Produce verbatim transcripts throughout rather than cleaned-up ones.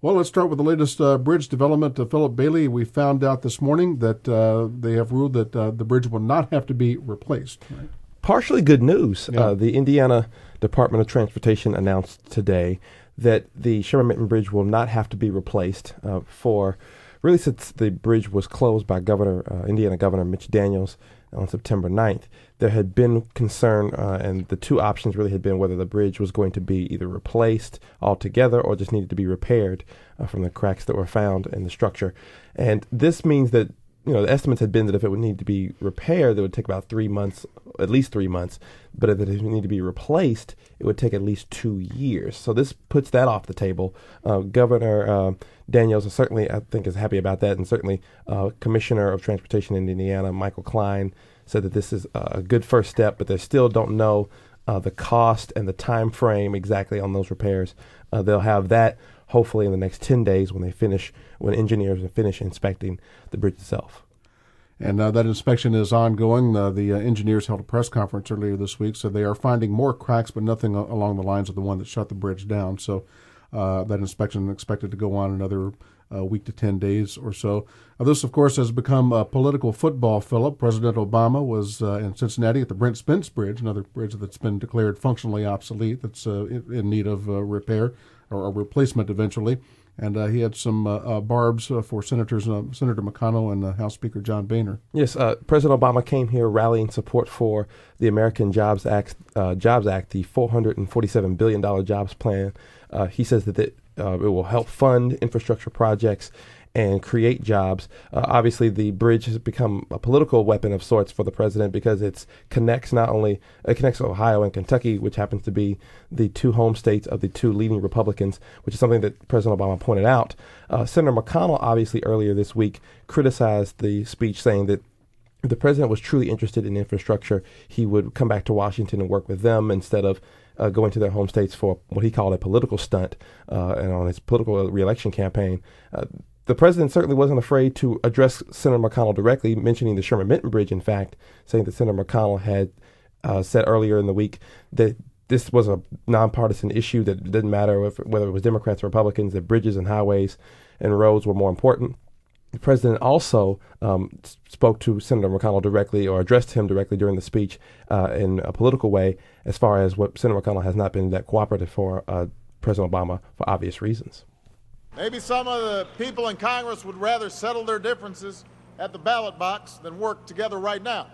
Well, let's start with the latest uh, bridge development. Uh, Philip Bailey, we found out this morning that uh, they have ruled that uh, the bridge will not have to be replaced. Right? Partially good news. Yeah. Uh, the Indiana Department of Transportation announced today that the Sherman-Minton Bridge will not have to be replaced uh, for, really since the bridge was closed by Governor, uh, Indiana Governor Mitch Daniels on September ninth. There had been concern, uh, and the two options really had been whether the bridge was going to be either replaced altogether or just needed to be repaired uh, from the cracks that were found in the structure. And this means that, you know, the estimates had been that if it would need to be repaired, it would take about three months, at least three months. But if it would need to be replaced, it would take at least two years. So this puts that off the table. Uh, Governor uh, Daniels is certainly, I think, is happy about that. And certainly uh, Commissioner of Transportation in Indiana, Michael Klein, said that this is a good first step, but they still don't know uh, the cost and the time frame exactly on those repairs. Uh, they'll have that hopefully in the next ten days when they finish, when engineers finish inspecting the bridge itself. And uh, that inspection is ongoing. Uh, the uh, engineers held a press conference earlier this week, so they are finding more cracks, but nothing a- along the lines of the one that shut the bridge down. So uh, that inspection is expected to go on another uh, week to ten days or so. Uh, this, of course, has become a political football, Philip. President Obama was uh, in Cincinnati at the Brent Spence Bridge, another bridge that's been declared functionally obsolete, that's uh, in, in need of uh, repair or a replacement eventually. And uh, he had some uh, uh, barbs uh, for Senators uh, Senator McConnell and uh, House Speaker John Boehner. Yes, uh, President Obama came here rallying support for the American Jobs Act, uh, Jobs Act, the four hundred forty-seven billion dollars jobs plan. Uh, he says that it, uh, it will help fund infrastructure projects and create jobs. Uh, obviously, the bridge has become a political weapon of sorts for the president because it connects not only it connects Ohio and Kentucky, which happens to be the two home states of the two leading Republicans, which is something that President Obama pointed out. Uh, Senator McConnell, obviously, earlier this week criticized the speech, saying that if the president was truly interested in infrastructure, he would come back to Washington and work with them instead of uh, going to their home states for what he called a political stunt uh, and on his political reelection campaign. Uh, The president certainly wasn't afraid to address Senator McConnell directly, mentioning the Sherman-Minton Bridge, in fact, saying that Senator McConnell had uh, said earlier in the week that this was a nonpartisan issue, that it didn't matter if, whether it was Democrats or Republicans, that bridges and highways and roads were more important. The president also um, spoke to Senator McConnell directly or addressed him directly during the speech uh, in a political way, as far as what Senator McConnell has not been that cooperative for uh, President Obama for obvious reasons. Maybe some of the people in Congress would rather settle their differences at the ballot box than work together right now.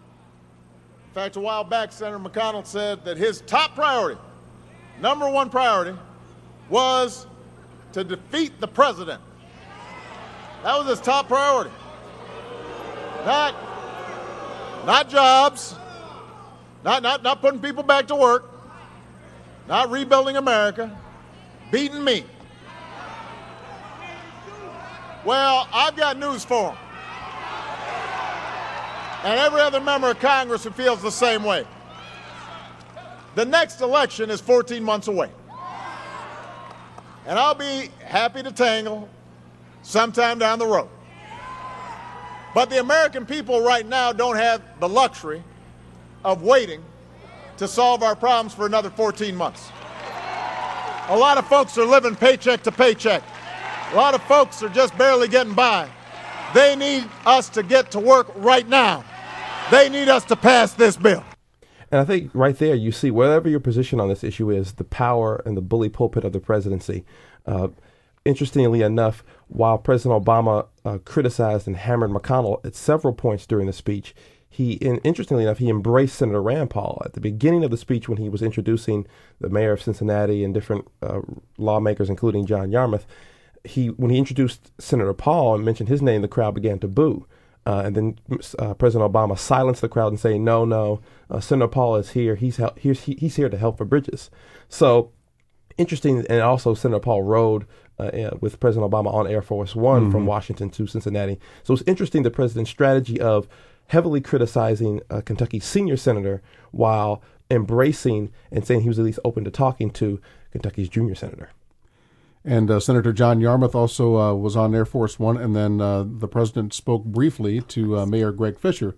In fact, a while back, Senator McConnell said that his top priority, number one priority, was to defeat the president. That was his top priority. Not, not jobs, not, not, not putting people back to work, not rebuilding America, beating me. Well, I've got news for him, and every other member of Congress who feels the same way. The next election is fourteen months away, and I'll be happy to tangle sometime down the road. But the American people right now don't have the luxury of waiting to solve our problems for another fourteen months. A lot of folks are living paycheck to paycheck. A lot of folks are just barely getting by. They need us to get to work right now. They need us to pass this bill. And I think right there you see, whatever your position on this issue is, the power and the bully pulpit of the presidency. Uh, interestingly enough, while President Obama uh, criticized and hammered McConnell at several points during the speech, he, and interestingly enough, he embraced Senator Rand Paul at the beginning of the speech when he was introducing the mayor of Cincinnati and different uh, lawmakers, including John Yarmuth. He, when he introduced Senator Paul and mentioned his name, the crowd began to boo. Uh, and then uh, President Obama silenced the crowd and saying, no, no, uh, Senator Paul is here. He's, hel- he's, he, he's here to help for bridges. So interesting. And also Senator Paul rode uh, with President Obama on Air Force One mm-hmm. from Washington to Cincinnati. So it's interesting the president's strategy of heavily criticizing a Kentucky senior senator while embracing and saying he was at least open to talking to Kentucky's junior senator. And uh, Senator John Yarmuth also uh, was on Air Force One, and then uh, the president spoke briefly to uh, Mayor Greg Fisher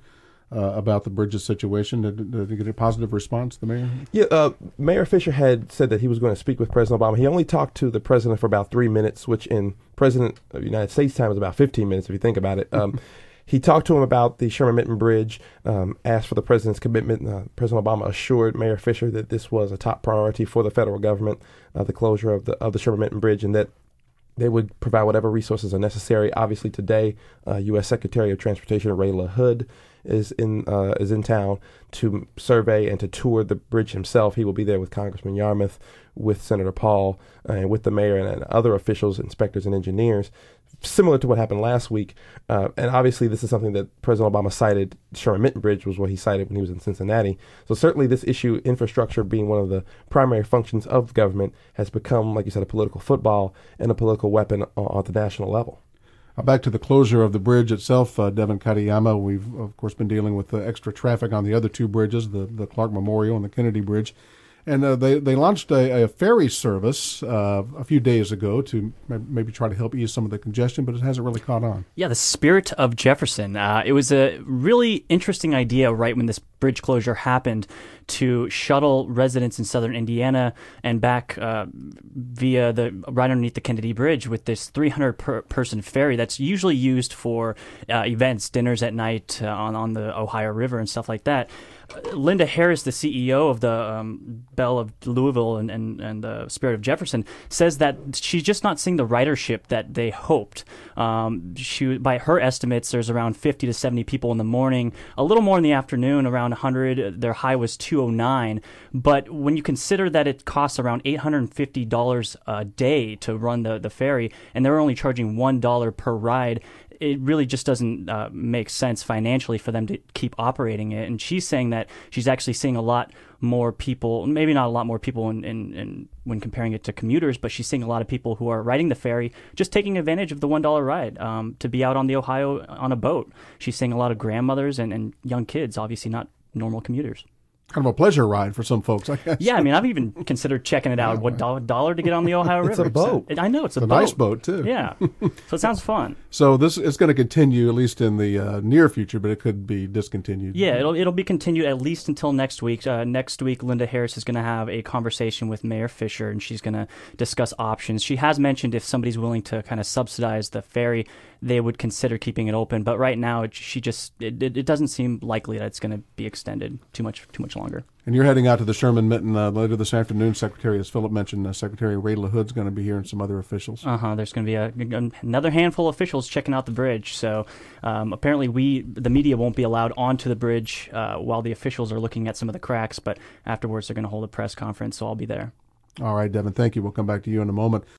uh, about the bridges situation. Did, did he get a positive response, the mayor? Yeah, uh, Mayor Fisher had said that he was going to speak with President Obama. He only talked to the president for about three minutes, which in President of the United States time is about fifteen minutes, if you think about it. Um, he talked to him about the Sherman-Minton Bridge, um, asked for the president's commitment. Uh, President Obama assured Mayor Fisher that this was a top priority for the federal government, uh, the closure of the of the Sherman-Minton Bridge, and that they would provide whatever resources are necessary. Obviously, today, uh, U S Secretary of Transportation Ray LaHood is in uh, is in town to survey and to tour the bridge himself. He will be there with Congressman Yarmouth, with Senator Paul, uh, and with the mayor and, and other officials, inspectors, and engineers, similar to what happened last week. Uh, and obviously, this is something that President Obama cited. Sherman-Minton Bridge was what he cited when he was in Cincinnati. So certainly this issue, infrastructure being one of the primary functions of government, has become, like you said, a political football and a political weapon on, at the national level. Uh, back to the closure of the bridge itself, uh, Devin Katayama, we've, of course, been dealing with the extra traffic on the other two bridges, the, the Clark Memorial and the Kennedy Bridge. And uh, they, they launched a, a ferry service uh, a few days ago to maybe try to help ease some of the congestion, but it hasn't really caught on. Yeah, the Spirit of Jefferson. Uh, it was a really interesting idea right when this bridge closure happened to shuttle residents in southern Indiana and back uh, via the right underneath the Kennedy Bridge with this three hundred per person ferry that's usually used for uh, events, dinners at night uh, on, on the Ohio River and stuff like that. Linda Harris, the C E O of the um, Belle of Louisville and, and, and the Spirit of Jefferson, says that she's just not seeing the ridership that they hoped. Um, she, by her estimates, there's around fifty to seventy people in the morning, a little more in the afternoon, around one hundred. Their high was two oh nine. But when you consider that it costs around eight hundred fifty dollars a day to run the, the ferry, and they're only charging one dollar per ride, it really just doesn't uh, make sense financially for them to keep operating it. And she's saying that she's actually seeing a lot more people, maybe not a lot more people in, in, in when comparing it to commuters, but she's seeing a lot of people who are riding the ferry just taking advantage of the one dollar ride um, to be out on the Ohio on a boat. She's seeing a lot of grandmothers and, and young kids, obviously not normal commuters. Kind of a pleasure ride for some folks, I guess. Yeah, I mean, I've even considered checking it out. What dollar, dollar to get on the Ohio River? It's a boat. It's a, I know it's a It's a boat. nice boat too. Yeah, so it sounds fun. So this is going to continue at least in the uh, near future, but it could be discontinued. Yeah, it'll it'll be continued at least until next week. Uh, next week, Linda Harris is going to have a conversation with Mayor Fisher, and she's going to discuss options. She has mentioned if somebody's willing to kind of subsidize the ferry, they would consider keeping it open. But right now, it, she just it, it, it doesn't seem likely that it's going to be extended too much too much longer. And you're heading out to the Sherman-Minton uh, later this afternoon. Secretary, as Philip mentioned, uh, Secretary Ray LaHood's going to be here and some other officials. Uh-huh. There's going to be a, another handful of officials checking out the bridge. So um, apparently we, the media, won't be allowed onto the bridge uh, while the officials are looking at some of the cracks. But afterwards, they're going to hold a press conference, so I'll be there. All right, Devin, thank you. We'll come back to you in a moment.